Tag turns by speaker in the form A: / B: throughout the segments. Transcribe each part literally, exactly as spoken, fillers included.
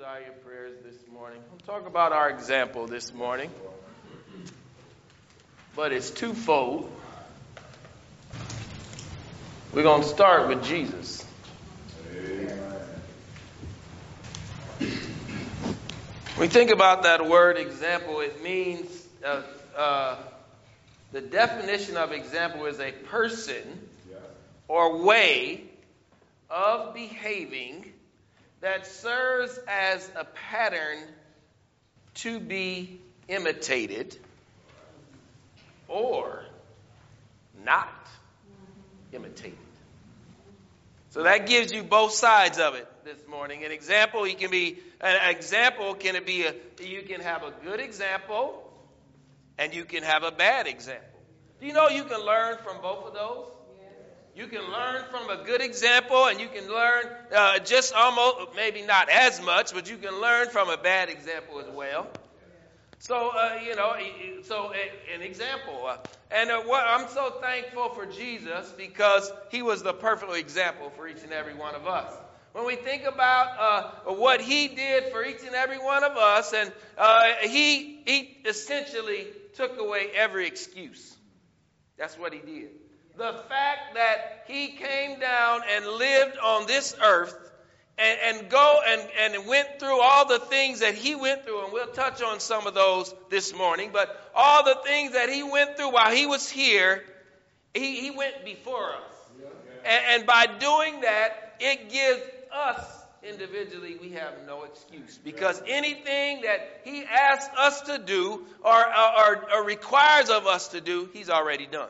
A: desire your prayers this morning. We'll talk about our example this morning, but it's twofold. We're going to start with Jesus. When we think about that word example, it means uh, uh, the definition of example is a person or way of behaving that serves as a pattern to be imitated or not imitated. So that gives you both sides of it this morning. An example, you can be an example can it be a you can have a good example and you can have a bad example. Do you know you can learn from both of those? You can learn from a good example, and you can learn uh, just almost, maybe not as much, but you can learn from a bad example as well. So, uh, you know, so a, an example. Uh, and uh, what, I'm so thankful for Jesus because he was the perfect example for each and every one of us. When we think about uh, what he did for each and every one of us, and uh, he, he essentially took away every excuse. That's what he did. The fact that he came down and lived on this earth and, and go and, and went through all the things that he went through, and we'll touch on some of those this morning, but all the things that he went through while he was here, he, he went before us. Yeah. And, and by doing that, it gives us individually, we have no excuse, because anything that he asks us to do or, or, or requires of us to do, he's already done.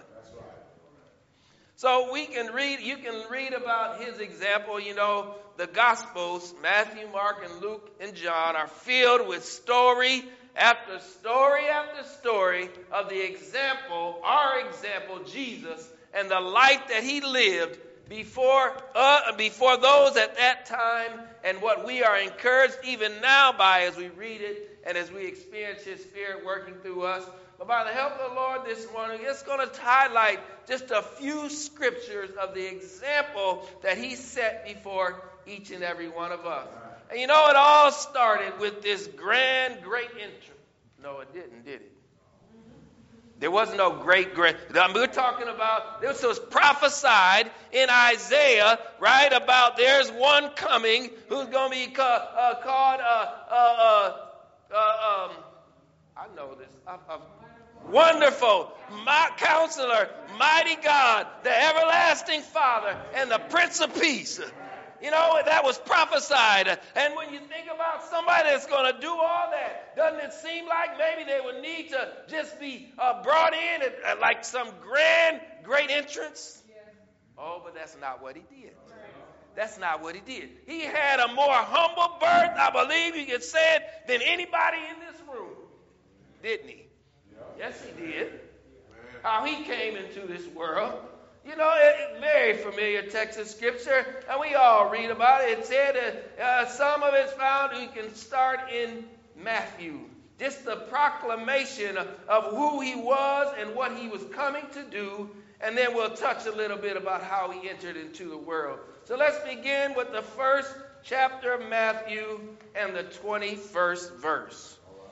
A: So we can read, you can read about his example. You know, the Gospels, Matthew, Mark, and Luke, and John are filled with story after story after story of the example, our example, Jesus, and the life that he lived before, uh, before those at that time, and what we are encouraged even now by as we read it and as we experience his Spirit working through us. But by the help of the Lord this morning, it's going to highlight just a few scriptures of the example that he set before each and every one of us. And you know, it all started with this grand, great entrance. No, it didn't, did it? There was no great, great. We're talking about, this was prophesied in Isaiah, right, about there's one coming who's going to be ca- uh, called, uh, uh, uh, uh, um, I know this, I, I, Wonderful, my Counselor, Mighty God, the Everlasting Father, and the Prince of Peace. You know, that was prophesied. And when you think about somebody that's going to do all that, doesn't it seem like maybe they would need to just be uh, brought in at, at like some grand, great entrance? Oh, but that's not what he did. That's not what he did. He had a more humble birth, I believe you could say it, than anybody in this room. Didn't he? Yes, he did. How he came into this world. You know, it's very familiar text of Scripture, and we all read about it. It said that uh, some of it's found, we can start in Matthew. Just the proclamation of, of who he was and what he was coming to do, and then we'll touch a little bit about how he entered into the world. So let's begin with the first chapter of Matthew and the twenty-first verse.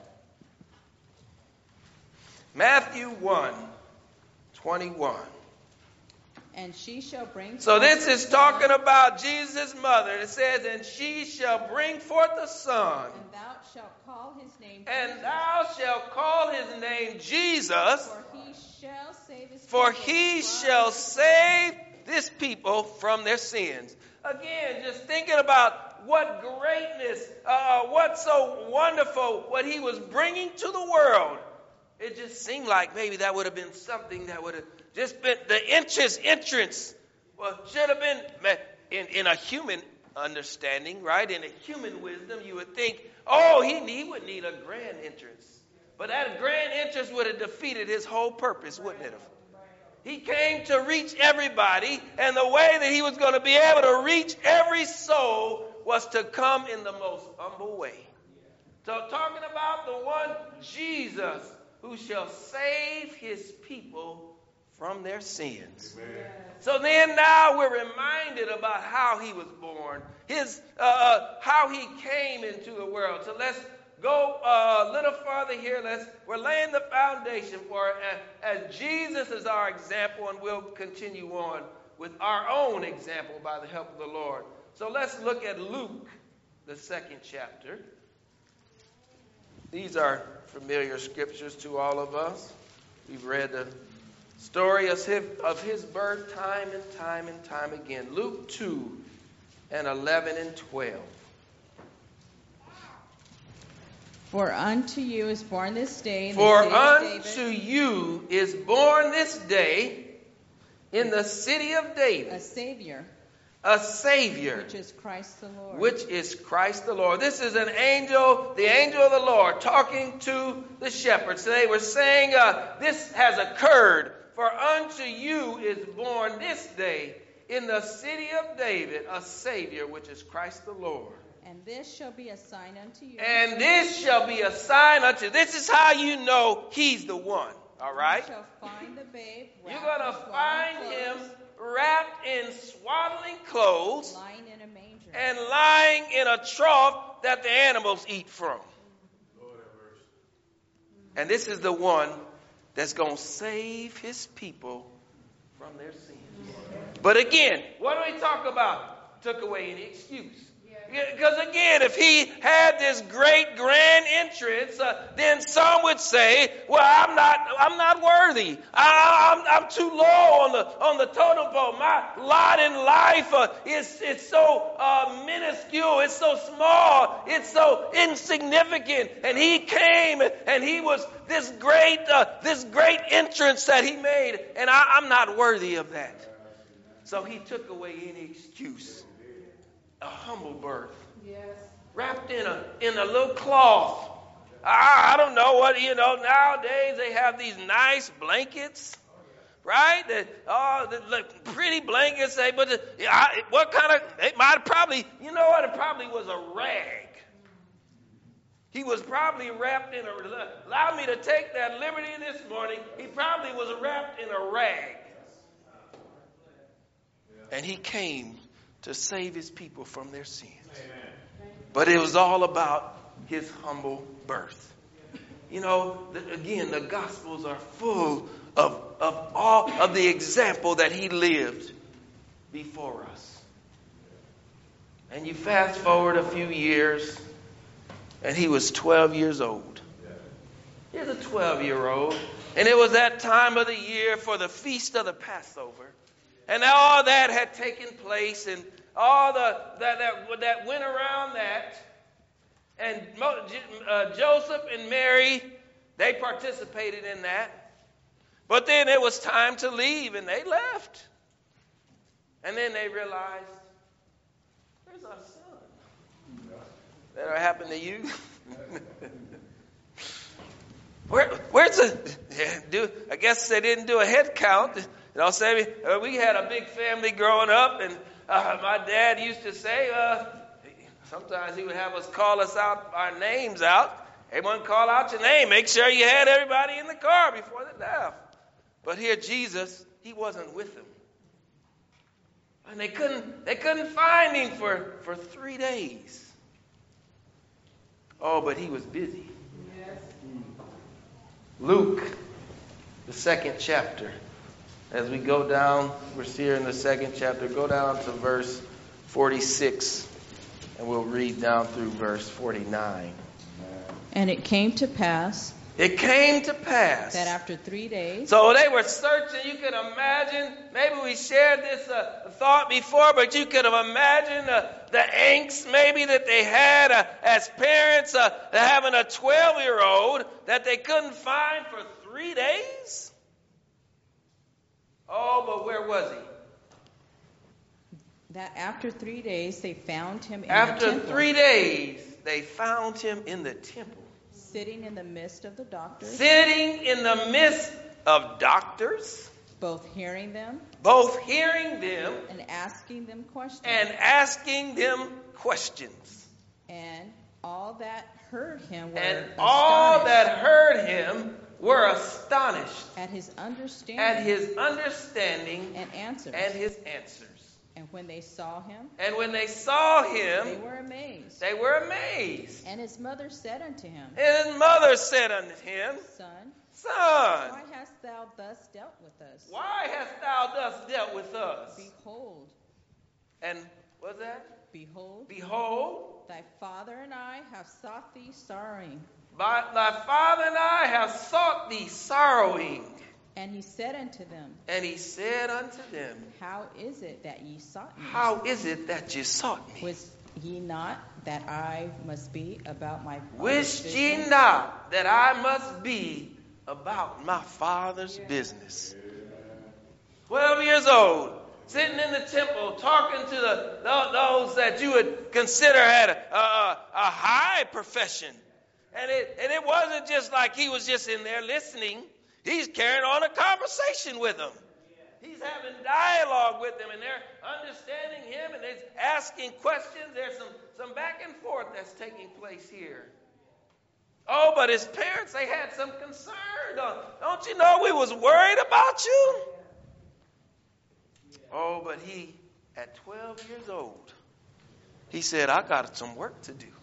A: Matthew one, twenty-one.
B: And she shall bring
A: So this is talking about Jesus' mother. It says, and she shall bring forth a son.
B: And thou shalt call his name
A: And
B: Jesus,
A: thou shalt call his name Jesus.
B: For he shall save his
A: For
B: people
A: he
B: from
A: shall
B: their
A: save this people from their sins. Again, just thinking about what greatness, uh, what so wonderful, what he was bringing to the world. It just seemed like maybe that would have been something that would have just been the entrance, entrance. Well, should have been in, in a human understanding, right? In a human wisdom, you would think, oh, he, he would need a grand entrance. But that grand entrance would have defeated his whole purpose, wouldn't it have? He came to reach everybody, and the way that he was going to be able to reach every soul was to come in the most humble way. So talking about the one Jesus who shall save his people from their sins. Amen. So then now we're reminded about how he was born, his uh, how he came into the world. So let's go uh, a little farther here. Let's we're laying the foundation for it as, as Jesus is our example, and we'll continue on with our own example by the help of the Lord. So let's look at Luke, the second chapter. These are familiar scriptures to all of us. We've read the story of his, of his birth time and time and time again. Luke two and eleven and twelve.
B: For unto you is born this day in
A: For
B: the city of
A: unto
B: David,
A: you is born this day in the city of David
B: a Savior,
A: a Savior,
B: which is Christ the Lord.
A: which is Christ the Lord. This is an angel, the angel of the Lord, talking to the shepherds. They were saying, uh, this has occurred. For unto you is born this day in the city of David a Savior, which is Christ the Lord.
B: And this shall be a sign unto you.
A: And this shall be a sign unto you. This is how you know he's the one. All right?
B: You shall find the babe
A: You're
B: wrapped
A: going to
B: in
A: find
B: swaddling
A: him
B: clothes,
A: wrapped in swaddling clothes
B: lying in a manger.
A: and lying in a trough that the animals eat from. And this is the one that's going to save his people from their sins. But again, what do we talk about? Took away any excuse. Because again, if he had this great grand entrance, uh, then some would say, "Well, I'm not, I'm not worthy. I, I'm, I'm too low on the on the totem pole. My lot in life uh, is it's so uh, minuscule. It's so small. It's so insignificant." And he came, and he was this great, uh, this great entrance that he made, and I, I'm not worthy of that. So he took away any excuse. A humble birth, yes, wrapped in a in a little cloth. I, I don't know what you know. Nowadays they have these nice blankets, right? That oh, the, the pretty blankets. They but the, I, what kind of? It might probably you know what? It probably was a rag. He was probably wrapped in a. Allow me to take that liberty this morning. He probably was wrapped in a rag, and he came to save his people from their sins. Amen. But it was all about his humble birth. You know, the, again, the Gospels are full of, of all of the example that he lived before us. And you fast forward a few years, and he was twelve years old. He was a twelve-year-old. And it was that time of the year for the feast of the Passover. And all that had taken place, and all the that that, that went around that, and uh, Joseph and Mary, they participated in that. But then it was time to leave, and they left. And then they realized, "Where's our son?" That ever happened to you? Where, where's the? Yeah, do I guess they didn't do a head count. You know, say uh, we had a big family growing up, and uh, my dad used to say, uh, sometimes he would have us call us out, our names out. Everyone call out your name. Make sure you had everybody in the car before they left. But here, Jesus, he wasn't with them, and they couldn't they couldn't find him for, for three days. Oh, but he was busy. Yes. Luke, the second chapter. As we go down, we're here in the second chapter, go down to verse forty-six, and we'll read down through verse forty-nine.
B: And it came to pass
A: It came to pass
B: that after three days,
A: so they were searching. You could imagine, maybe we shared this uh, thought before, but you could have imagined uh, the angst maybe that they had uh, as parents uh, having a twelve-year-old that they couldn't find for three days. Oh, but where was he?
B: That after three days they found him in
A: After
B: the temple.
A: three days, they found him in the temple.
B: Sitting in the midst of the doctors.
A: Sitting in the midst of doctors.
B: Both hearing them.
A: Both hearing them.
B: And asking them questions.
A: And asking them questions.
B: And all that heard him were
A: And
B: astonished.
A: all that heard him were astonished
B: at his understanding
A: at his understanding
B: and answers.
A: and his answers.
B: And when they saw him,
A: And when they saw him,
B: they were amazed.
A: they were amazed.
B: And his mother said unto him,
A: And his mother said unto him,
B: Son,
A: Son,
B: why hast thou thus dealt with us?
A: why hast thou thus dealt with us?
B: Behold,
A: And what's that?
B: behold,
A: Behold,
B: thy father and I have sought thee sorrowing.
A: by, thy father and I have sought thee sorrowing.
B: And he said unto them,
A: And he said unto them,
B: How is it that ye sought me?
A: How is it that ye sought me?
B: Wist ye not that I must be about my father's
A: Wist ye
B: business?
A: not that I must be about my father's business? Twelve years old, sitting in the temple, talking to the, those that you would consider had a, a, a high profession. And it, and it wasn't just like he was just in there listening. He's carrying on a conversation with them. He's having dialogue with them, and they're understanding him, and they're asking questions. There's some, some back and forth that's taking place here. Oh, but his parents, they had some concern. Don't, don't you know we was worried about you? Oh, but he, at twelve years old, he said, I got some work to do.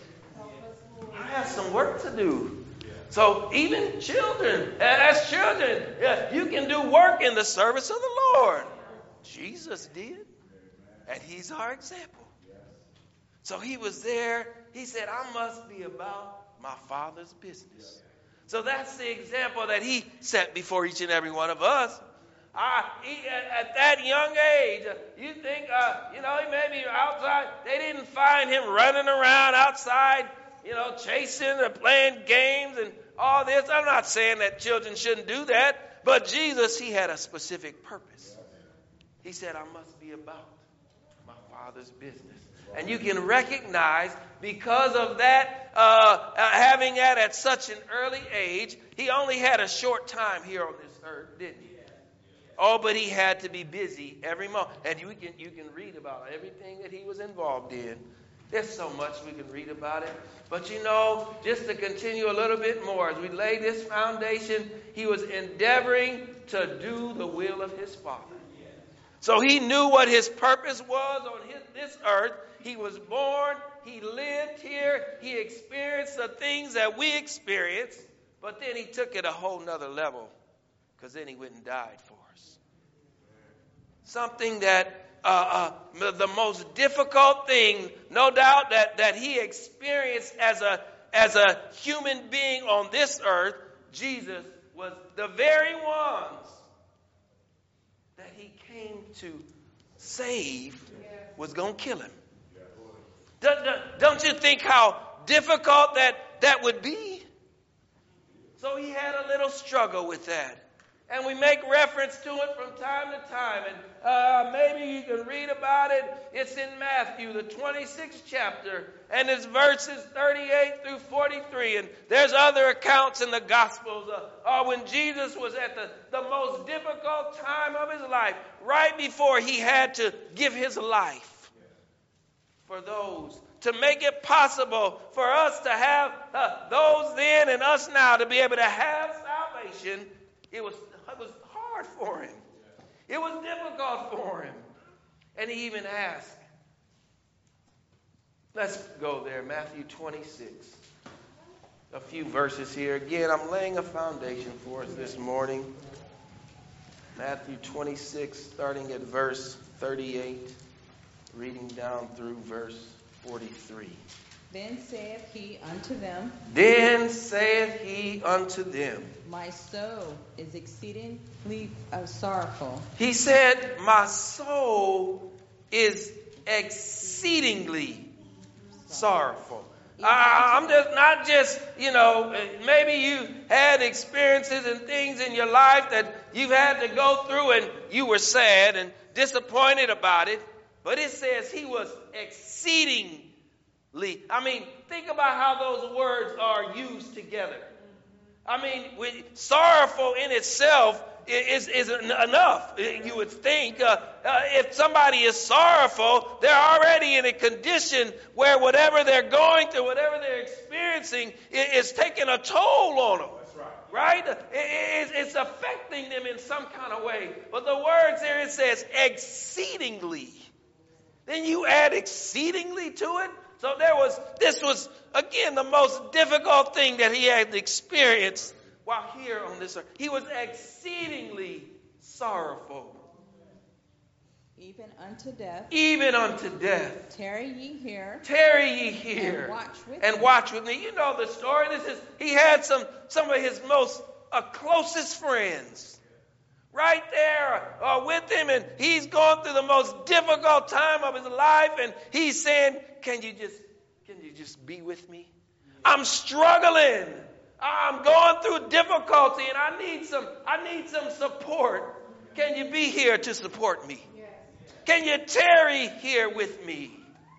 A: I have some work to do. So even children, as children, yeah, you can do work in the service of the Lord. Jesus did. And he's our example. So he was there. He said, I must be about my Father's business. So that's the example that he set before each and every one of us. Uh, he, at, at that young age, uh, you think, uh, you know, he may be outside. They didn't find him running around outside, you know, chasing or playing games and all this. I'm not saying that children shouldn't do that, but Jesus, he had a specific purpose. He said, I must be about my Father's business. And you can recognize because of that, uh, uh, having that at such an early age, he only had a short time here on this earth, didn't he? Oh, but he had to be busy every moment. And you can, you can read about everything that he was involved in. There's so much we can read about it. But you know, just to continue a little bit more, as we lay this foundation, he was endeavoring to do the will of his Father. So he knew what his purpose was on his, this earth. He was born, he lived here, he experienced the things that we experience, but then he took it a whole nother level, because then he went and died for us. Something that Uh, uh, the most difficult thing, no doubt, that, that he experienced as a as a human being on this earth, Jesus was the very ones that he came to save was going to kill him. Don't, don't you think how difficult that, that would be? So he had a little struggle with that. And we make reference to it from time to time. And uh, maybe you can read about it. It's in Matthew, the twenty-sixth chapter. And it's verses thirty-eight through forty-three. And there's other accounts in the Gospels. Uh, uh, when Jesus was at the, the most difficult time of his life. Right before he had to give his life. For those. To make it possible for us to have uh, those then and us now to be able to have salvation. It was, it was hard for him. It was difficult for him. And he even asked. Let's go there. Matthew twenty-six. A few verses here. Again, I'm laying a foundation for us this morning. Matthew twenty-six, starting at verse thirty-eight, reading down through verse forty-three.
B: Then saith he unto them,
A: Then saith he unto them,
B: My soul is exceedingly uh, sorrowful.
A: He said, my soul is exceedingly sorrowful. I, I'm just not just, you know, maybe you had experiences and things in your life that you've had to go through and you were sad and disappointed about it. But it says he was exceedingly. I mean, think about how those words are used together. I mean, with, sorrowful in itself is, is enough, you would think. Uh, uh, if somebody is sorrowful, they're already in a condition where whatever they're going through, whatever they're experiencing, is, is taking a toll on them. That's right. Right? It, it, it's affecting them in some kind of way. But the words here, it says exceedingly. Then you add exceedingly to it. So there was, this was, again, the most difficult thing that he had experienced while here on this earth. He was exceedingly sorrowful.
B: Even unto death.
A: Even unto death.
B: Tarry ye here.
A: Tarry ye here.
B: And watch with
A: and
B: me.
A: watch with me. You know the story. This is, he had some, some of his most uh, closest friends right there uh, with him, and he's going through the most difficult time of his life, and he's saying, can you just, can you just be with me? I'm struggling. I'm going through difficulty, and I need some, I need some support. Can you be here to support me? Can you tarry here with me?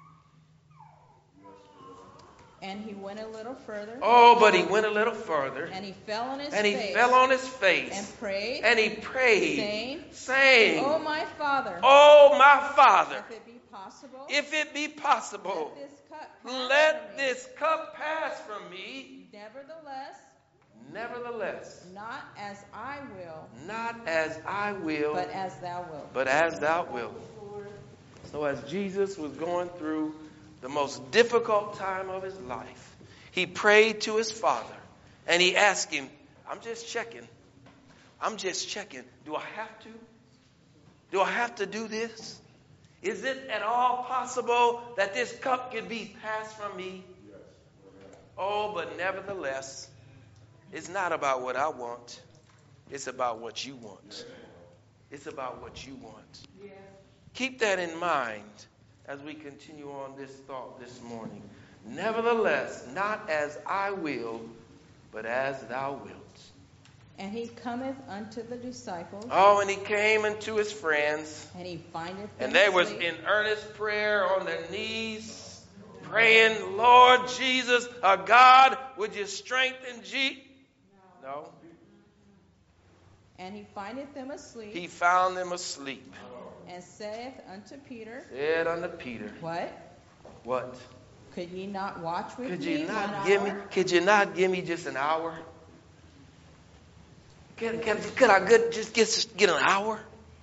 B: And he went a little further.
A: Oh, but he went a little further.
B: And he fell on his
A: and
B: face.
A: And he fell on his face.
B: And prayed.
A: And he prayed.
B: Saying.
A: Saying.
B: Oh, my Father.
A: Oh, my Father.
B: If it be possible.
A: If it be possible.
B: Let this cup pass
A: Let
B: from me.
A: this cup pass from me.
B: Nevertheless.
A: Nevertheless.
B: Not as I will.
A: Not as I will.
B: But as thou wilt.
A: But as thou wilt. So as Jesus was going through the most difficult time of his life, he prayed to his Father and he asked him, I'm just checking. I'm just checking. Do I have to? Do I have to do this? Is it at all possible that this cup could be passed from me? Oh, but nevertheless, it's not about what I want. It's about what you want. It's about what you want. Keep that in mind as we continue on this thought this morning. Nevertheless, not as I will, but as thou wilt.
B: And he cometh unto the disciples.
A: Oh, and he came unto his friends.
B: And he findeth them
A: And they was in earnest prayer on their knees, praying, Lord Jesus, our God, would you strengthen G? No.
B: And he findeth them asleep.
A: He found them asleep.
B: And saith unto Peter.
A: Said unto Peter.
B: What?
A: What?
B: Could ye not watch with
A: could
B: me
A: you not
B: one
A: give
B: hour?
A: me? Could you not give me just an hour? Could, could, could I good just get get an hour?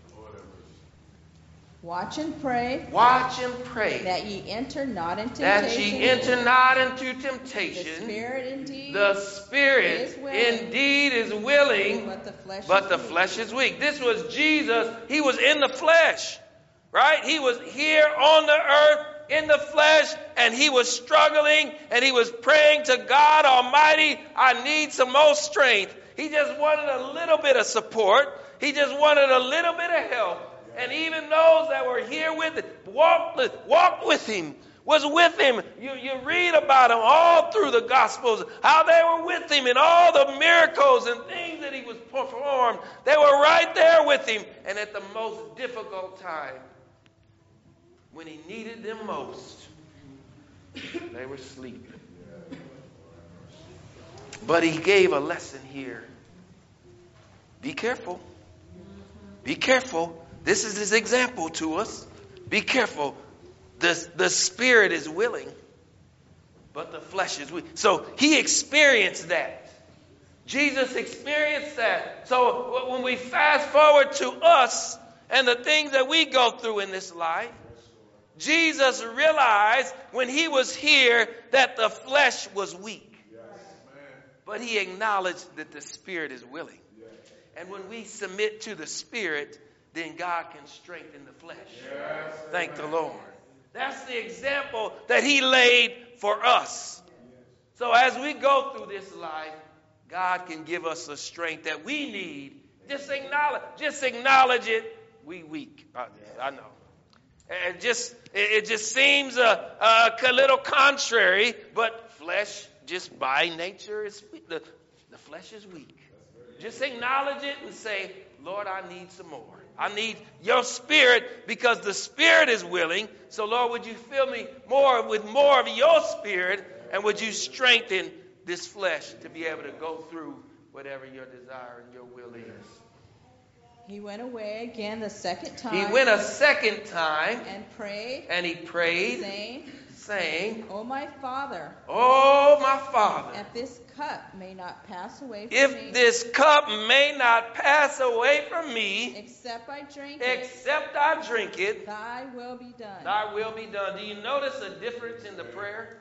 B: Watch and pray.
A: Watch and pray.
B: That ye enter not into
A: that
B: temptation.
A: That ye enter not into temptation.
B: The spirit indeed.
A: The spirit
B: is willing,
A: indeed is willing,
B: but the flesh,
A: but
B: is,
A: the
B: weak.
A: flesh is weak. This was Jesus. He was in the flesh, right? He was here on the earth in the flesh, and he was struggling, and he was praying to God Almighty, I need some more strength. He just wanted a little bit of support. He just wanted a little bit of help. And even those that were here with it, walked, walked with him, was with him. You, you read about him all through the Gospels, how they were with him in all the miracles and things that he was performed. They were right there with him. And at the most difficult time, when he needed them most, they were sleeping. But he gave a lesson here. Be careful. Be careful. This is his example to us. Be careful. The, the spirit is willing, but the flesh is weak. So he experienced that. Jesus experienced that. So when we fast forward to us and the things that we go through in this life, Jesus realized when he was here that the flesh was weak. But he acknowledged that the spirit is willing. And when we submit to the spirit, then God can strengthen the flesh. Yes. Thank the Lord. That's the example that he laid for us. So as we go through this life, God can give us the strength that we need. Just acknowledge, just acknowledge it. We weak. I, I know. It just, it just seems a, a little contrary, but flesh just by nature is weak. The, the flesh is weak. Just acknowledge it and say, Lord, I need some more. I need your spirit because the spirit is willing. So, Lord, would you fill me more with more of your spirit, and would you strengthen this flesh to be able to go through whatever your desire and your will is.
B: He went away again the second time.
A: He went a second time.
B: And prayed.
A: And he prayed.
B: Saying.
A: Saying.
B: O my Father.
A: Oh my Father.
B: If this cup may not pass away from
A: if
B: me.
A: If this cup may not pass away from me.
B: Except I drink it.
A: Except I drink it.
B: Thy will be done.
A: Thy will be done. Do you notice a difference in the prayer?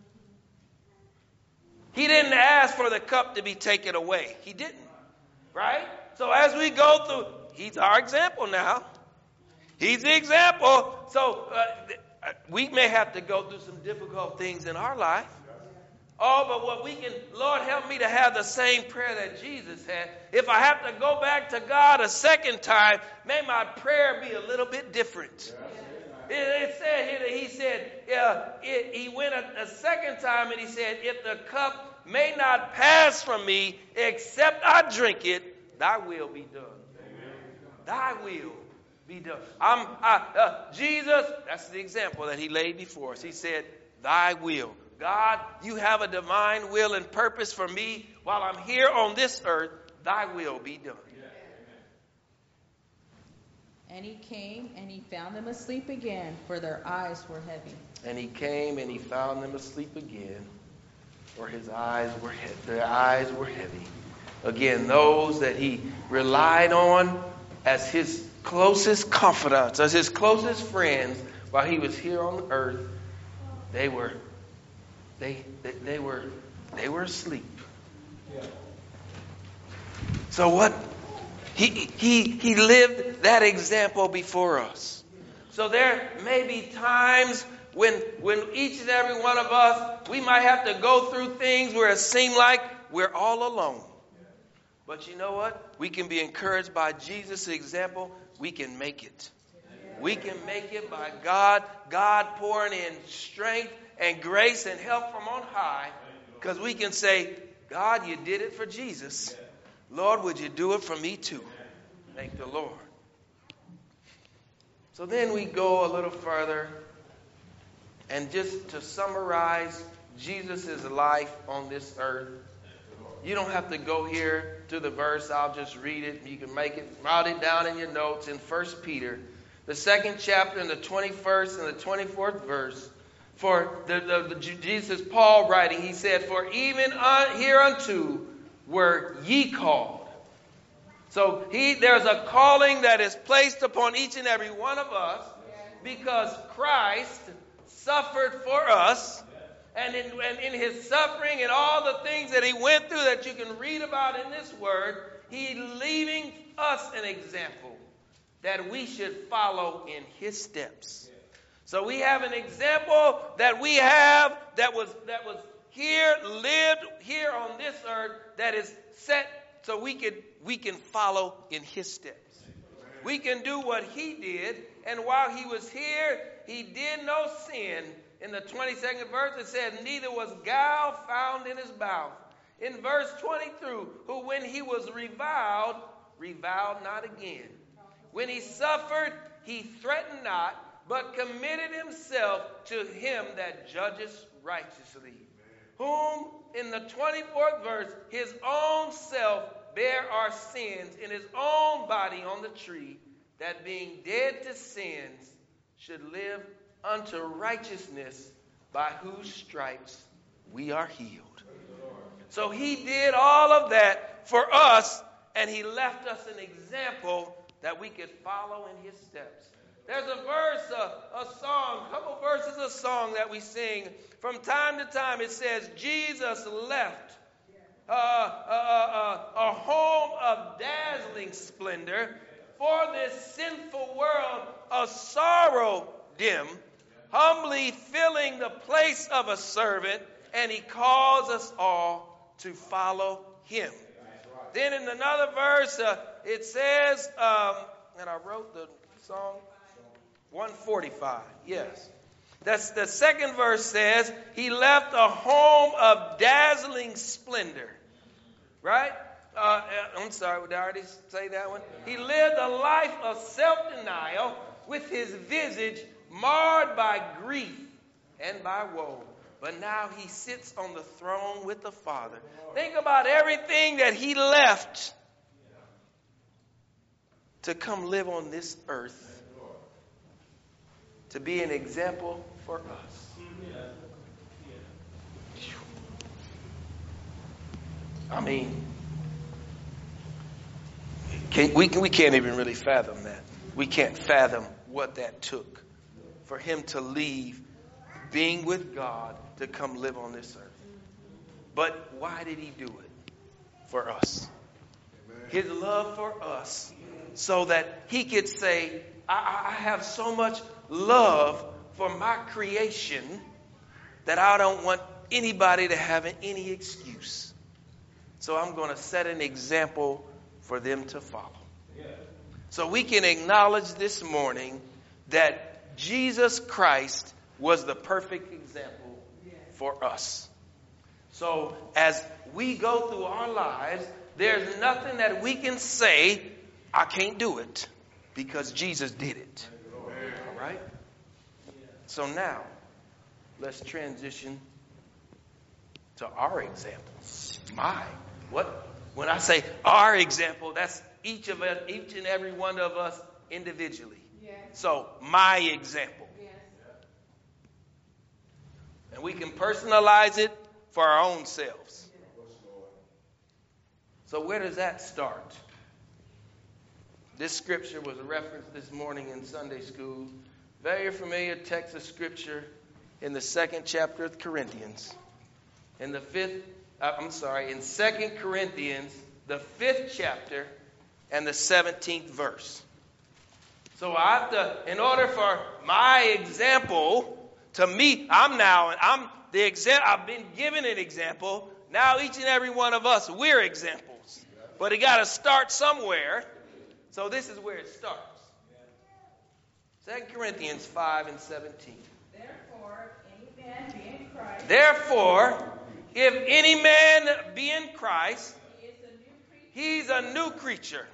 A: He didn't ask for the cup to be taken away. He didn't. Right? So as we go through, he's our example now. He's the example. So uh, we may have to go through some difficult things in our life. Oh, but what we can, Lord, help me to have the same prayer that Jesus had. If I have to go back to God a second time, may my prayer be a little bit different. It, it said here that he said, uh, it, he went a, a second time and he said, if the cup may not pass from me, except I drink it, thy will be done. Amen. Thy will be done. I'm, I, uh, Jesus, that's the example that he laid before us. He said, thy will. God, you have a divine will and purpose for me while I'm here on this earth. Thy will be done.
B: And he came and he found them asleep again, for their eyes were heavy.
A: And he came and he found them asleep again, for his eyes were he- their eyes were heavy. Again, those that he relied on as his closest confidants, as his closest friends, while he was here on earth, they were. They, they they were they were asleep. Yeah. So what? He he he lived that example before us. So there may be times when when each and every one of us, we might have to go through things where it seems like we're all alone. But you know what? We can be encouraged by Jesus' example. We can make it. We can make it by God, God pouring in strength and grace and help from on high, because we can say, God, you did it for Jesus. Lord, would you do it for me too? Thank the Lord. So then we go a little further, and just to summarize Jesus' life on this earth, you don't have to go here to the verse. I'll just read it. You can make it, write it down in your notes in First Peter, the second chapter, in the twenty-first and the twenty-fourth verse. For the, the, the Jesus, Paul writing, he said, for even un, hereunto were ye called. So he, there's a calling that is placed upon each and every one of us, because Christ suffered for us. And in, and in his suffering and all the things that he went through that you can read about in this word, he's leaving us an example that we should follow in his steps. So we have an example that we have that was that was here, lived here on this earth, that is set so we could we can follow in his steps. We can do what he did, and while he was here, he did no sin. In the twenty-second verse, it says, neither was guile found in his mouth. In verse twenty-two, who when he was reviled, reviled not again. When he suffered, he threatened not, but committed himself to him that judges righteously. Whom, in the twenty-fourth verse, his own self bare our sins in his own body on the tree, that being dead to sins, should live unto righteousness, by whose stripes we are healed. So he did all of that for us, and he left us an example that we could follow in his steps. There's a verse, a, a song, a couple verses of song that we sing. From time to time it says, Jesus left uh, uh, uh, a home of dazzling splendor, for this sinful world of sorrow dim, humbly filling the place of a servant, and he calls us all to follow him. Then in another verse, uh, it says, um, and I wrote the song, one forty-five, yes. That's the second verse says, he left a home of dazzling splendor. Right? Uh, I'm sorry, did I already say that one? He lived a life of self-denial, with his visage marred by grief and by woe. But now he sits on the throne with the Father. Think about everything that he left to come live on this earth, to be an example for us. I mean, can, we, we can't even really fathom that. We can't fathom what that took for him to leave being with God to come live on this earth. But why did he do it? For us. His love for us, so that he could say, I, I have so much love for my creation that I don't want anybody to have any excuse. So I'm going to set an example for them to follow. So we can acknowledge this morning that Jesus Christ was the perfect example for us. So as we go through our lives, there's nothing that we can say, I can't do it, because Jesus did it. All right? So now, let's transition to our examples. My, what? When I say our example, that's each of us, each and every one of us individually. Yes. So, my example. Yes. And we can personalize it for our own selves. So where does that start? This scripture was referenced this morning in Sunday school. Very familiar text of scripture in the second chapter of Corinthians. In the fifth, uh, I'm sorry, in Second Corinthians, the fifth chapter and the seventeenth verse. So I have to, in order for my example to meet, I'm now, I'm the example, I've been given an example. Now each and every one of us, we're examples. But it got to start somewhere. So this is where it starts. Second Corinthians five and seventeen.
B: Therefore, any man be in Christ.
A: Therefore, if any man be in Christ,
B: He is a new creature.
A: he's a new creature.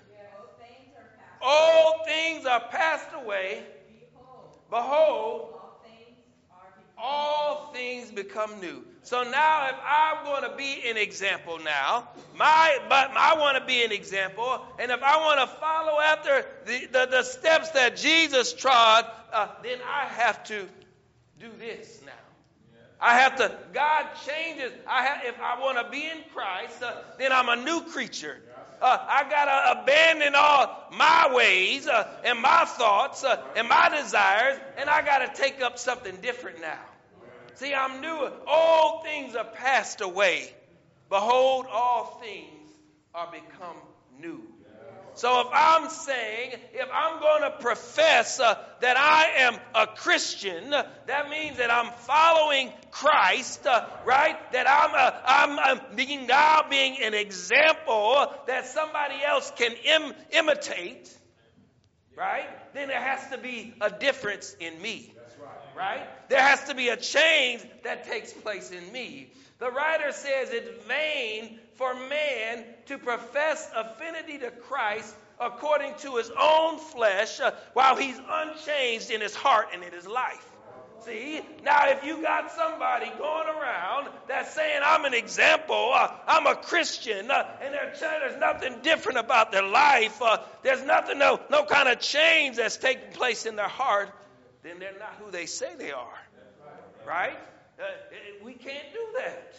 B: Yes. All things are
A: All
B: passed
A: things are passed away.
B: Behold,
A: Behold,
B: all things are become
A: all things become new. So now if I'm going to be an example now, my but I want to be an example, and if I want to follow after the, the, the steps that Jesus trod, uh, then I have to do this now. I have to, God changes. I have, if I want to be in Christ, uh, then I'm a new creature. Uh, I got to abandon all my ways uh, and my thoughts uh, and my desires, and I got to take up something different now. See, I'm new. All things are passed away. Behold, all things are become new. So if I'm saying, if I'm going to profess uh, that I am a Christian, uh, that means that I'm following Christ, uh, right? That I'm, uh, I'm, I'm being now being an example that somebody else can Im- imitate, right? Then there has to be a difference in me. Right? There has to be a change that takes place in me. The writer says it's vain for man to profess affinity to Christ according to his own flesh uh, while he's unchanged in his heart and in his life. See, now if you got somebody going around that's saying, I'm an example, uh, I'm a Christian, uh, and they're, there's nothing different about their life, uh, there's nothing, no, no kind of change that's taking place in their heart, then they're not who they say they are. Right? Uh, we can't do that.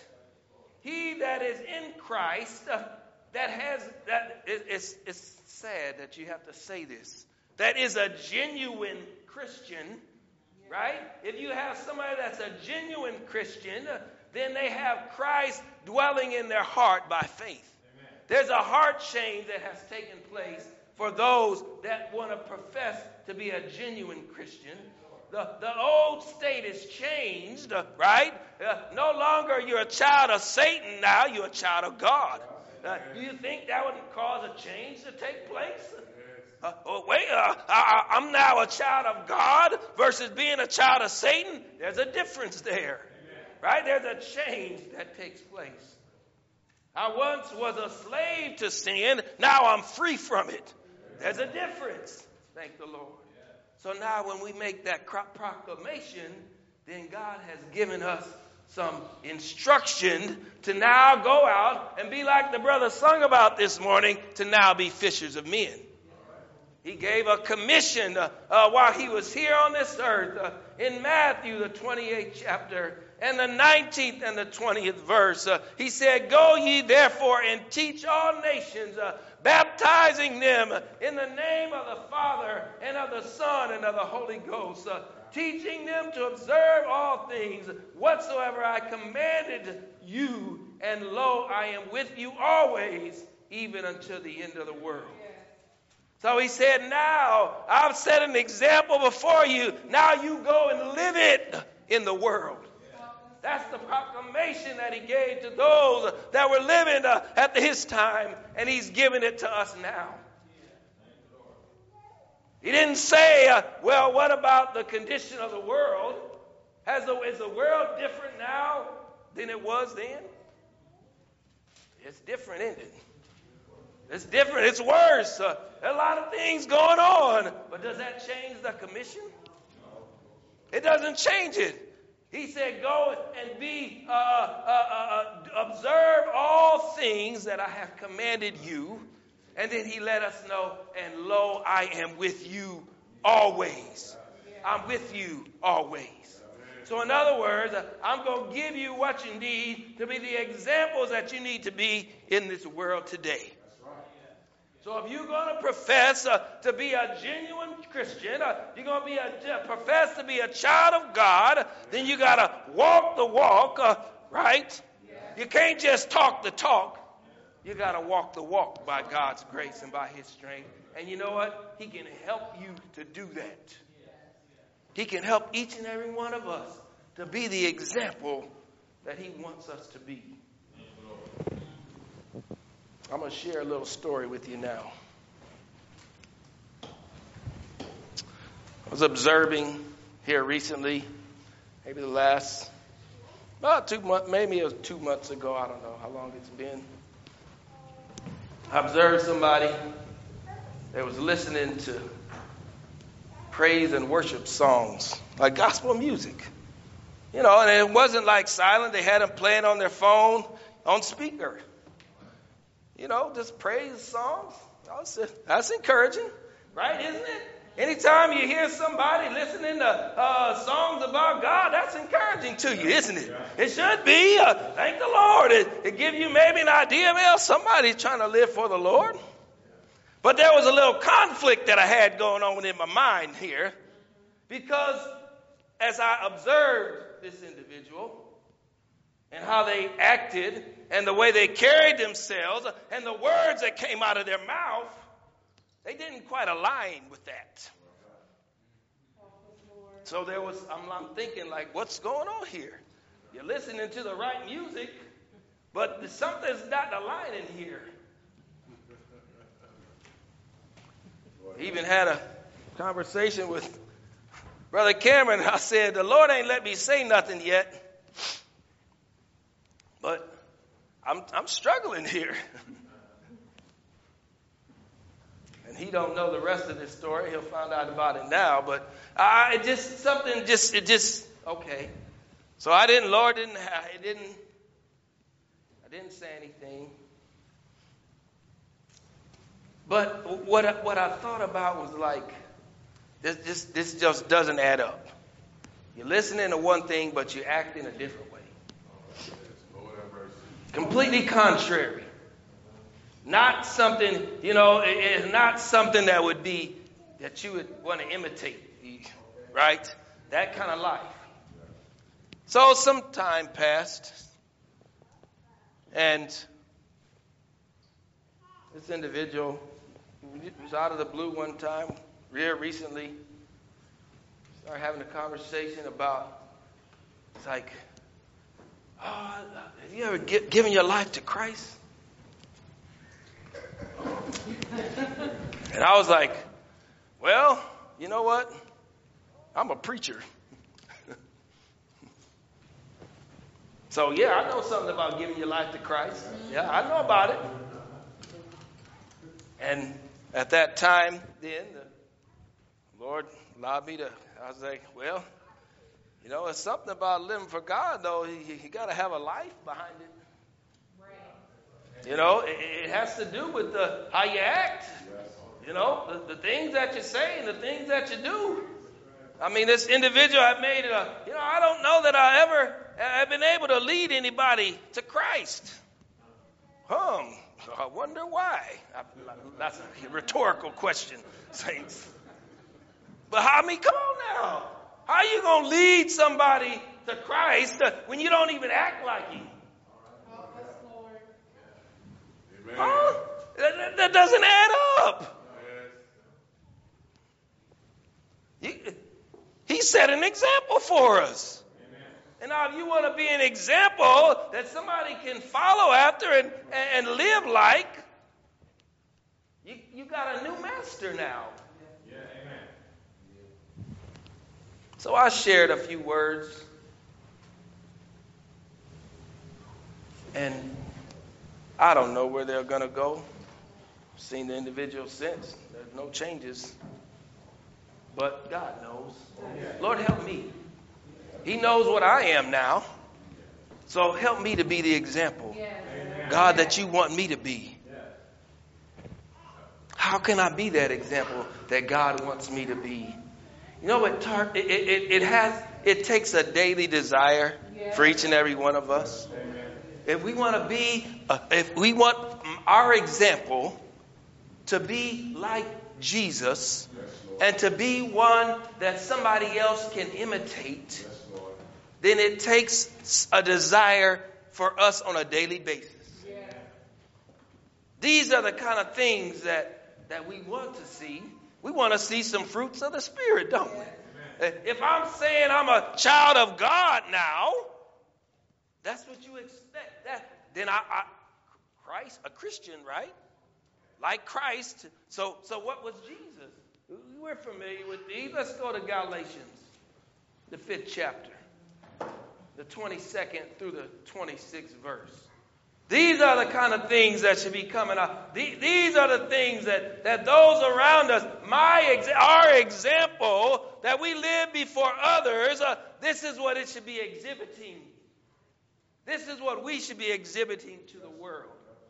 A: He that is in Christ, uh, that has, that it, it's, it's sad that you have to say this, that is a genuine Christian, right? If you have somebody that's a genuine Christian, uh, then they have Christ dwelling in their heart by faith. Amen. There's a heart change that has taken place for those that want to profess to be a genuine Christian. The, the old state is changed, uh, right? Uh, no longer you're a child of Satan now, you're a child of God. Uh, do you think that would cause a change to take place? Uh, oh, wait, uh, I, I'm now a child of God versus being a child of Satan. There's a difference there, right? There's a change that takes place. I once was a slave to sin. Now I'm free from it. There's a difference. Thank the Lord. So now when we make that proclamation, then God has given us some instruction to now go out and be like the brother sung about this morning, to now be fishers of men. He gave a commission uh, uh, while he was here on this earth. Uh, in Matthew, the twenty-eighth chapter, and the nineteenth and the twentieth verse, uh, he said, "Go ye therefore and teach all nations, uh, baptizing them in the name of the Father and of the Son and of the Holy Ghost, uh, teaching them to observe all things whatsoever I commanded you. And lo, I am with you always, even until the end of the world." So he said, now I've set an example before you. Now you go and live it in the world. That's the proclamation that he gave to those that were living uh, at his time, and he's giving it to us now. He didn't say, uh, well, what about the condition of the world? Has the, is the world different now than it was then? It's different, isn't it? It's different. It's worse. Uh, there are a lot of things going on. But does that change the commission? It doesn't change it. He said, go and be, uh, uh, uh, observe all things that I have commanded you. And then he let us know, and lo, I am with you always. I'm with you always. So in other words, I'm going to give you what you need to be the examples that you need to be in this world today. So if you're going to profess uh, to be a genuine Christian, uh, you're going to be a uh, profess to be a child of God, then you got to walk the walk, uh, right? You can't just talk the talk. You got to walk the walk by God's grace and by his strength. And you know what? He can help you to do that. He can help each and every one of us to be the example that he wants us to be. I'm going to share a little story with you now. I was observing here recently, maybe the last, about two months, maybe it was two months ago. I don't know how long it's been. I observed somebody that was listening to praise and worship songs, like gospel music. You know, and it wasn't like silent. They had them playing on their phone, on speaker. You know, just praise songs. That's encouraging, right? Isn't it? Anytime you hear somebody listening to uh, songs about God, that's encouraging to you, isn't it? It should be. Uh, thank the Lord. It, it give you maybe an idea, well, somebody's trying to live for the Lord. But there was a little conflict that I had going on in my mind here, because as I observed this individual and how they acted and the way they carried themselves and the words that came out of their mouth, they didn't quite align with that. So there was, I'm, I'm thinking like, what's going on here? You're listening to the right music, but something's not aligning here. I even had a conversation with Brother Cameron. I said, the Lord ain't let me say nothing yet, but I'm, I'm struggling here. And he don't know the rest of this story. He'll find out about it now. But I it just something just it just okay. So I didn't. Lord didn't. I didn't. I didn't say anything. But what I, what I thought about was like this. This this just doesn't add up. You're listening to one thing, but you act in a different way. Completely contrary. Not something, you know, it's not something that would be, that you would want to imitate, right? That kind of life. So some time passed, and this individual was out of the blue one time, real recently, started having a conversation about, it's like, oh, have you ever gi- given your life to Christ? And I was like, well, you know what? I'm a preacher. So, yeah, I know something about giving your life to Christ. Yeah, I know about it. And at that time, then, the Lord allowed me to, I was like, well, you know, it's something about living for God, though. You, you got to have a life behind it. You know, it, it has to do with the, how you act. You know, the, the things that you say and the things that you do. I mean, this individual I made it a, you know, I don't know that I ever have been able to lead anybody to Christ. Um, I wonder why. I, that's a rhetorical question, saints. But I mean, come on now. How are you going to lead somebody to Christ when you don't even act like him? Huh? That, that doesn't add up. He, he set an example for us. And now if you want to be an example that somebody can follow after and, and live like, you, you got a new master now. Yeah, amen. So I shared a few words. And I don't know where they're going to go. I've seen the individual since. There's no changes. But God knows. Lord, help me. He knows what I am now. So help me to be the example, God, that you want me to be. How can I be that example that God wants me to be? You know what? It, it, it has. It takes a daily desire for each and every one of us. If we want to be, uh, if we want our example to be like Jesus and to be one that somebody else can imitate, then it takes a desire for us on a daily basis. These are the kind of things that, that we want to see. We want to see some fruits of the Spirit, don't we? If I'm saying I'm a child of God now, that's what you expect. That then I, I Christ, a Christian, right? Like Christ. So, so what was Jesus? We're familiar with these. Let's go to Galatians, the fifth chapter, the twenty-second through the twenty-sixth verse. These are the kind of things that should be coming out. These are the things that, that those around us, my our example, that we live before others, uh, this is what it should be exhibiting. This is what we should be exhibiting to the world.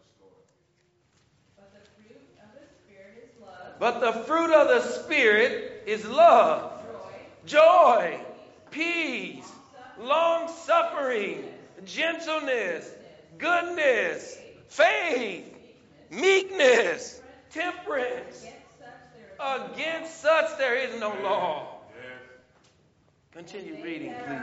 B: But the fruit of the Spirit is love.
A: But the fruit of the Spirit is love, joy, joy peace, long-suffering, gentleness, goodness, faith, meekness, temperance. Against such there is no law. Continue reading, please.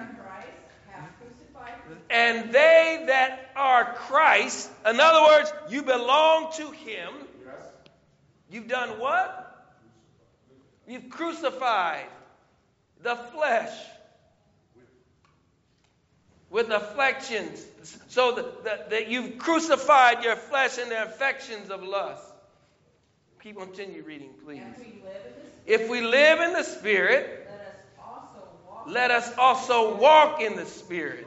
A: And they that are Christ, in other words, you belong to Him. You've done what? You've crucified the flesh with affections. So that, that you've crucified your flesh and the affections of lust. Keep on continue reading, please. If we live in the Spirit, let us also walk in the Spirit.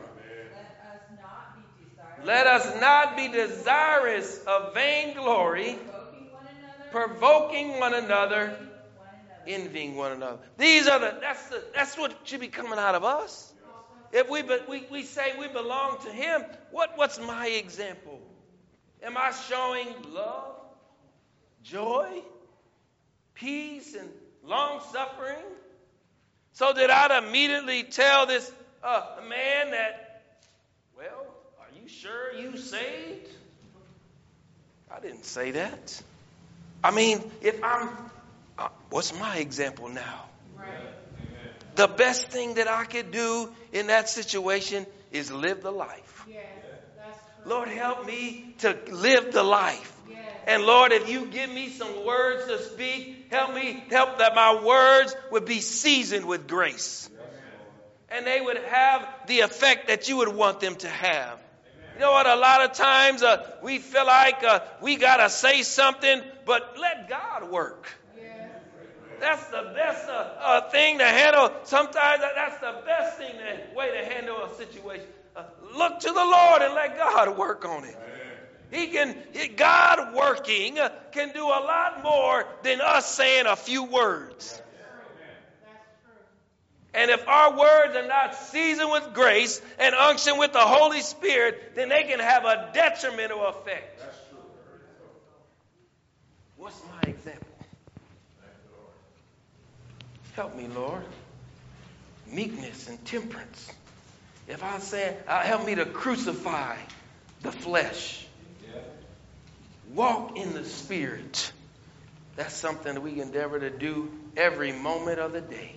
A: Let us not be desirous of vainglory, provoking one another, envying one another. These are the that's the that's what should be coming out of us. If we we we say we belong to Him, what what's my example? Am I showing love, joy, peace, and long suffering? So that I'd immediately tell this uh, man that, well, are you sure you saved? I didn't say that. I mean, if I'm, uh, what's my example now? Right. The best thing that I could do in that situation is live the life. Yes, that's true. Lord, help me to live the life. Yes. And Lord, if you give me some words to speak, help me, help that my words would be seasoned with grace. Yes. And they would have the effect that you would want them to have. Amen. You know what? A lot of times uh, we feel like uh, we got to say something, but let God work. That's the best uh, uh, thing to handle. Sometimes that's the best thing, to, way to handle a situation. Uh, look to the Lord and let God work on it. He can, he, God working uh, can do a lot more than us saying a few words. And if our words are not seasoned with grace and unctioned with the Holy Spirit, then they can have a detrimental effect. What's my example? Help me, Lord. Meekness and temperance. If I say, uh, help me to crucify the flesh. Walk in the Spirit. That's something that we endeavor to do every moment of the day.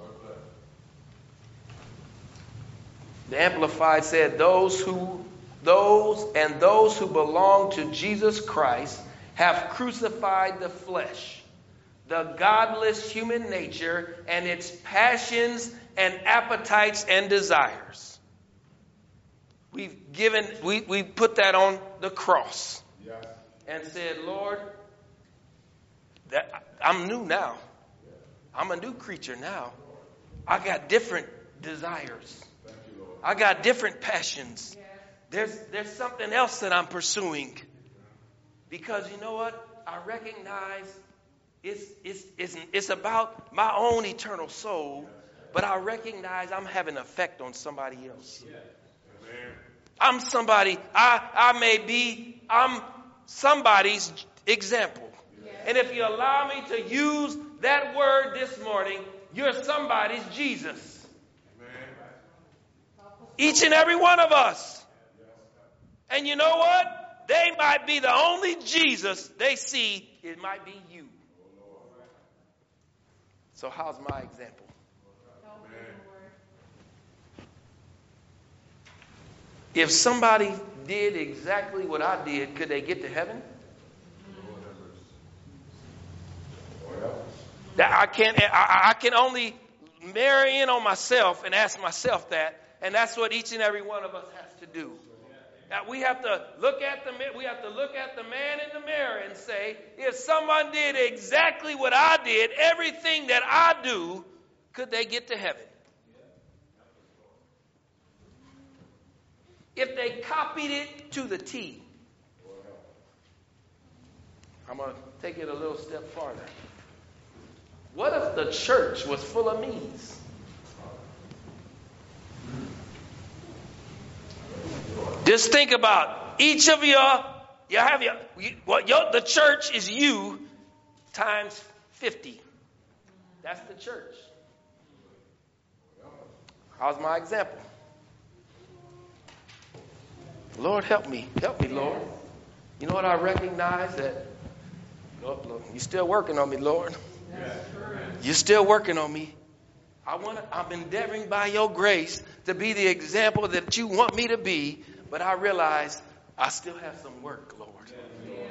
A: The Amplified said, those who, those and those who belong to Jesus Christ have crucified the flesh, the godless human nature, and its passions and appetites and desires. We've given, we we put that on the cross. Yes. And said, Lord, that I'm new now. I'm a new creature now. I got different desires. I got different passions. There's there's something else that I'm pursuing. Because you know what? I recognize it's it's it's it's about my own eternal soul, but I recognize I'm having an effect on somebody else. I'm somebody, I I may be, I'm somebody's example. And if you allow me to use that word this morning, you're somebody's Jesus. Each and every one of us. And you know what? They might be the only Jesus they see. It might be you. So how's my example? If somebody did exactly what I did, could they get to heaven? That I can't. I, I can only marry in on myself and ask myself that, and that's what each and every one of us has to do. Now we have to look at the we have to look at the man in the mirror and say, if someone did exactly what I did, everything that I do, could they get to heaven? If they copied it to the T. I'm going to take it a little step farther. What if the church was full of me's? Just think about each of you. You have your, what your the church is you times fifty. That's the church. How's my example? Lord, help me. Help me, Lord. You know what? I recognize that. Lord, Lord, you're still working on me, Lord. Yes. You're still working on me. I want. I'm endeavoring by your grace to be the example that you want me to be, but I realize I still have some work, Lord. Yes.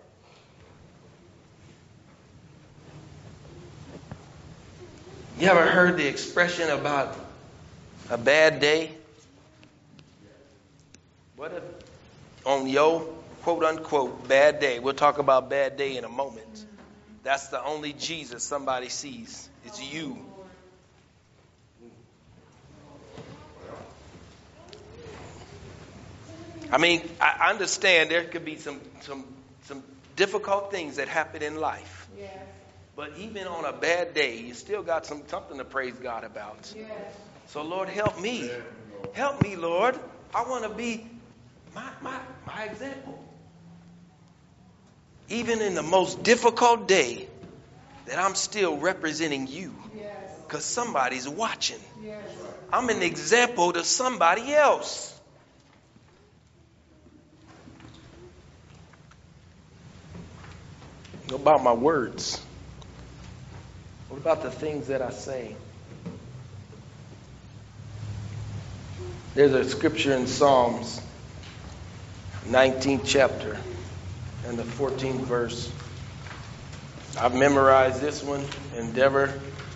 A: You ever heard the expression about a bad day? What if on your quote unquote bad day, we'll talk about bad day in a moment. That's the only Jesus somebody sees. It's you. I mean, I understand there could be some some some difficult things that happen in life. Yes. But even on a bad day, you still got some something to praise God about. Yes. So Lord, help me. Help me, Lord. I want to be my my my example. Even in the most difficult day, that I'm still representing you. Because somebody's watching. Yes. I'm an example to somebody else. What about my words? What about the things that I say? There's a scripture in Psalms, nineteenth chapter, and the fourteenth verse. I've memorized this one, endeavor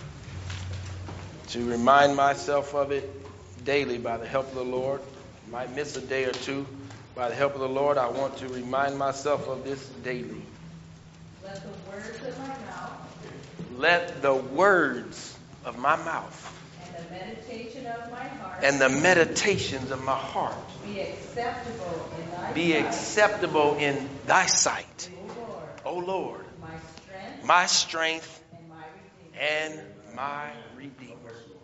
A: to remind myself of it daily by the help of the Lord. Might miss a day or two. By the help of the Lord, I want to remind myself of this daily.
B: Let the words of my mouth.
A: Let the words of my mouth.
B: And the meditation of my heart.
A: And the meditations of my heart.
B: Be acceptable in thy
A: Be
B: sight.
A: acceptable in thy sight.
B: O Lord.
A: O Lord.
B: My strength.
A: My strength.
B: And my redeemer.
A: And my redeemer.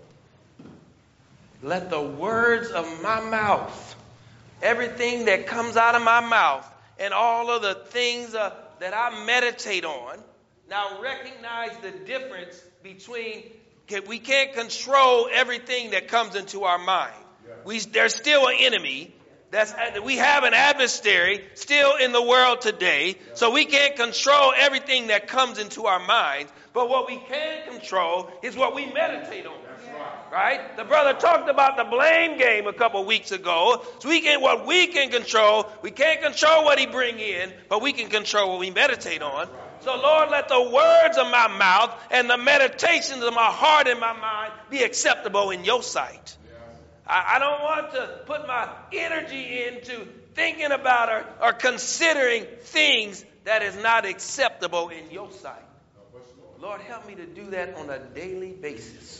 A: Let the words of my mouth, everything that comes out of my mouth, and all of the things uh, that I meditate on, now recognize the difference between we can't control everything that comes into our mind. We, there's still an enemy. That's, we have an adversary still in the world today, so we can't control everything that comes into our minds. But what we can control is what we meditate on. Right? The brother talked about the blame game a couple weeks ago. So we can, what we can control, we can't control what he bring in, but we can control what we meditate on. So Lord, let the words of my mouth and the meditations of my heart and my mind be acceptable in your sight. I, I don't want to put my energy into thinking about or, or considering things that is not acceptable in your sight. Lord, help me to do that on a daily basis.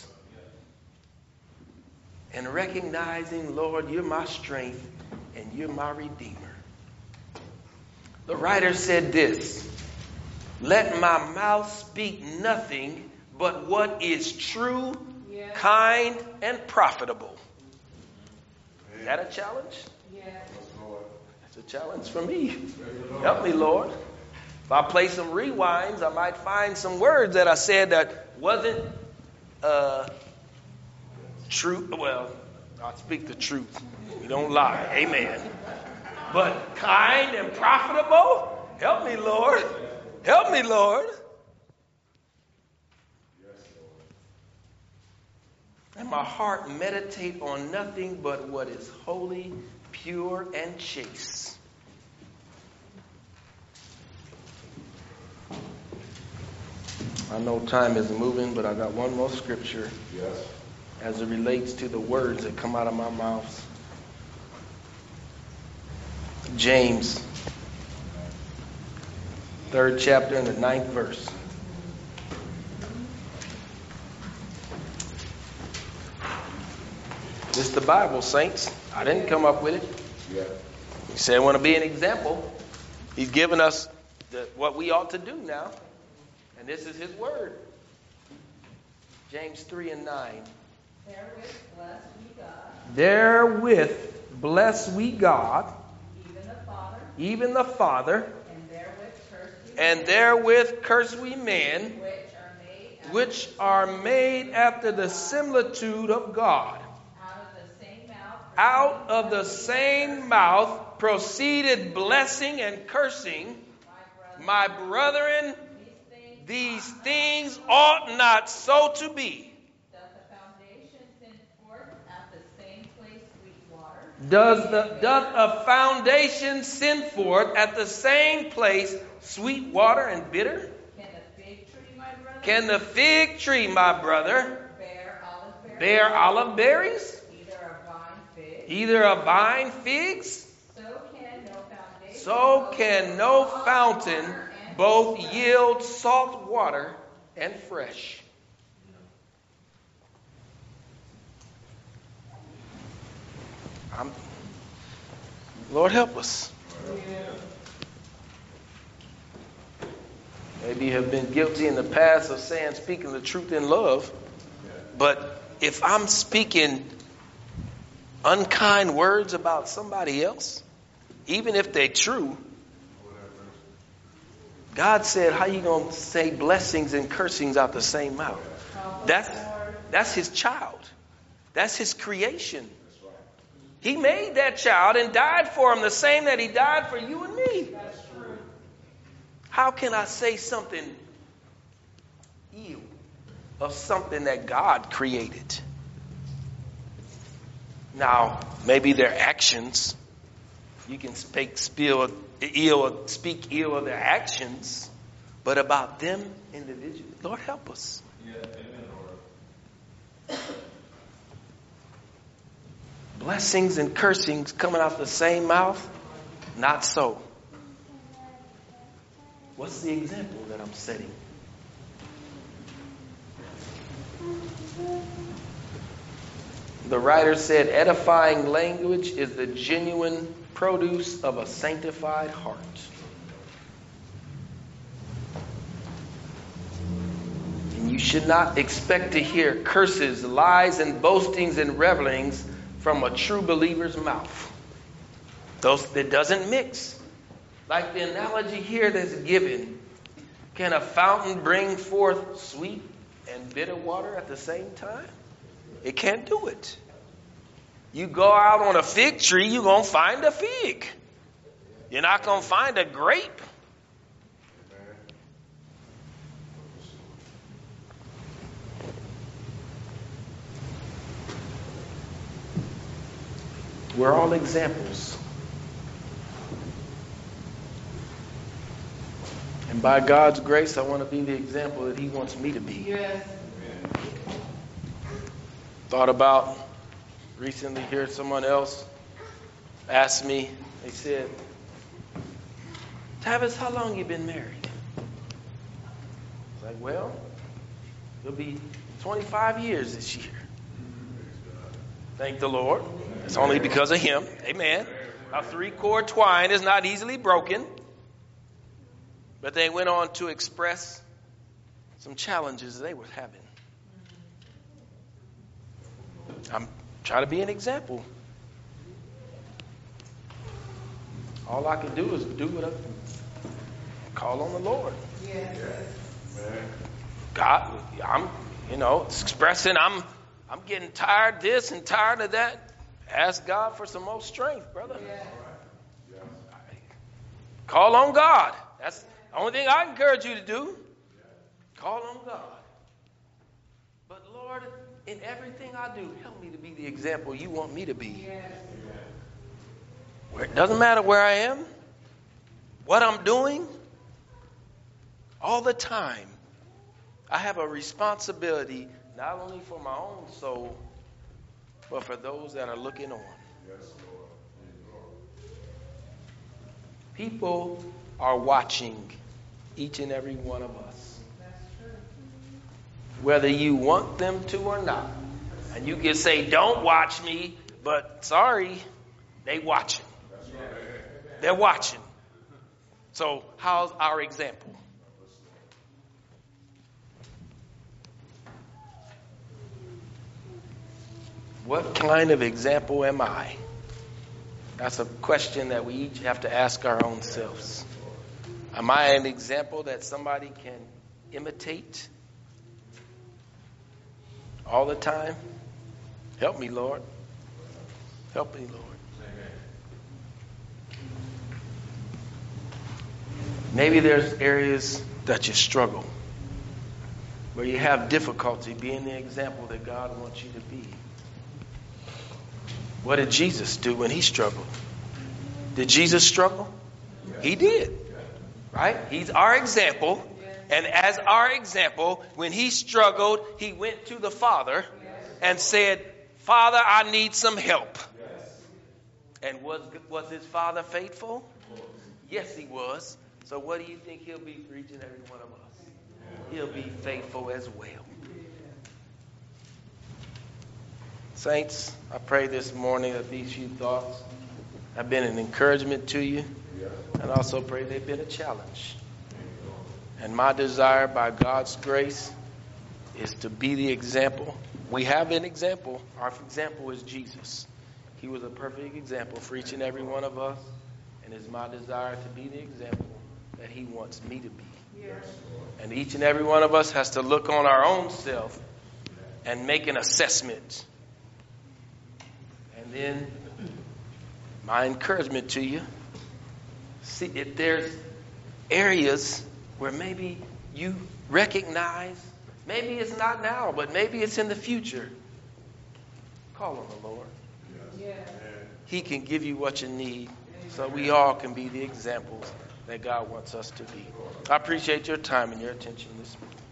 A: And recognizing, Lord, you're my strength and you're my Redeemer. The writer said this, let my mouth speak nothing but what is true, yeah. kind, and profitable. Is that a challenge? Yeah. That's a challenge for me. Help me, Lord. If I play some rewinds, I might find some words that I said that wasn't uh, true. Well, I speak the truth. We don't lie. Amen. But kind and profitable? Help me, Lord. Help me, Lord. And my heart meditate on nothing but what is holy, pure, and chaste. I know time is moving, but I got one more scripture. Yes. As it relates to the words that come out of my mouth. James, third chapter and the ninth verse. This is the Bible, saints. I didn't come up with it. Yeah. He said I want to be an example. He's given us the, what we ought to do now. And this is his word. James three and nine. Therewith bless we God. Therewith bless we God. Even the Father. Even the Father. And therewith curse we and men. Therewith curse we men. Which are made after, which are made after the similitude of God. Out of the same mouth proceeded blessing and cursing. My brethren, these things ought not so to be. Does the foundation send forth at the same place sweet water? Does the doth a foundation send forth at the same place sweet water and bitter? Can the fig tree, my brother? Can the fig tree, my brother, bear olive berries? Bear olive berries? Either a vine figs, so can no fountain, so can no fountain both yield salt water and fresh. I'm, Lord, help us. Maybe you have been guilty in the past of saying, speaking the truth in love. But if I'm speaking unkind words about somebody else, even if they're true, God said, how you going to say blessings and cursings out the same mouth? That's, that's his child. That's his creation. He made that child and died for him the same that he died for you and me. How can I say something ill of something that God created? Now, maybe their actions, you can speak, spill, ill, speak ill of their actions, but about them individually, Lord, help us. Yeah, amen, Lord. Blessings and cursings coming out the same mouth? Not so. What's the example that I'm setting? The writer said, edifying language is the genuine produce of a sanctified heart. And you should not expect to hear curses, lies, and boastings and revelings from a true believer's mouth. Those that doesn't mix. Like the analogy here that's given. Can a fountain bring forth sweet and bitter water at the same time? It can't do it. You go out on a fig tree, you're going to find a fig. You're not going to find a grape. We're all examples. And by God's grace, I want to be the example that He wants me to be.
B: Yes.
A: Thought about recently, heard someone else ask me, they said, Tavis, how long you been married? I was like, well, it'll be twenty-five years this year. Thank the Lord. It's only because of Him. Amen. A three-cord twine is not easily broken. But they went on to express some challenges they were having. I'm trying to be an example. All I can do is do what I call on the Lord.
B: Yes.
A: God, I'm, you know, expressing I'm I'm getting tired of this and tired of that. Ask God for some more strength, brother.
B: Yes.
A: Call on God. That's the only thing I encourage you to do. Call on God. But Lord, in everything I do, help me to be the example you want me to be.
B: Yes.
A: Where it doesn't matter where I am, what I'm doing, all the time, I have a responsibility not only for my own soul, but for those that are looking on. People are watching each and every one of us. Whether you want them to or not. And you can say, don't watch me, but sorry, they watching. They're watching. So how's our example? What kind of example am I? That's a question that we each have to ask our own selves. Am I an example that somebody can imitate all the time? Help me, Lord. Help me, Lord. Maybe there's areas that you struggle, where you have difficulty being the example that God wants you to be. What did Jesus do when He struggled? Did Jesus struggle? He did. Right? He's our example. And as our example, when He struggled, He went to the Father and said, Father, I need some help. And was, was His Father faithful? Yes, He was. So what do you think He'll be for each and every one of us? He'll be faithful as well. Saints, I pray this morning that these few thoughts have been an encouragement to you. And also pray they've been a challenge. And my desire by God's grace is to be the example. We have an example. Our example is Jesus. He was a perfect example for each and every one of us. And it's my desire to be the example that He wants me to be. Yes. And each and every one of us has to look on our own self and make an assessment. And then my encouragement to you, see if there's areas where maybe you recognize, maybe it's not now, but maybe it's in the future. Call on the Lord. Yes. He can give you what you need so we all can be the examples that God wants us to be. I appreciate your time and your attention this morning.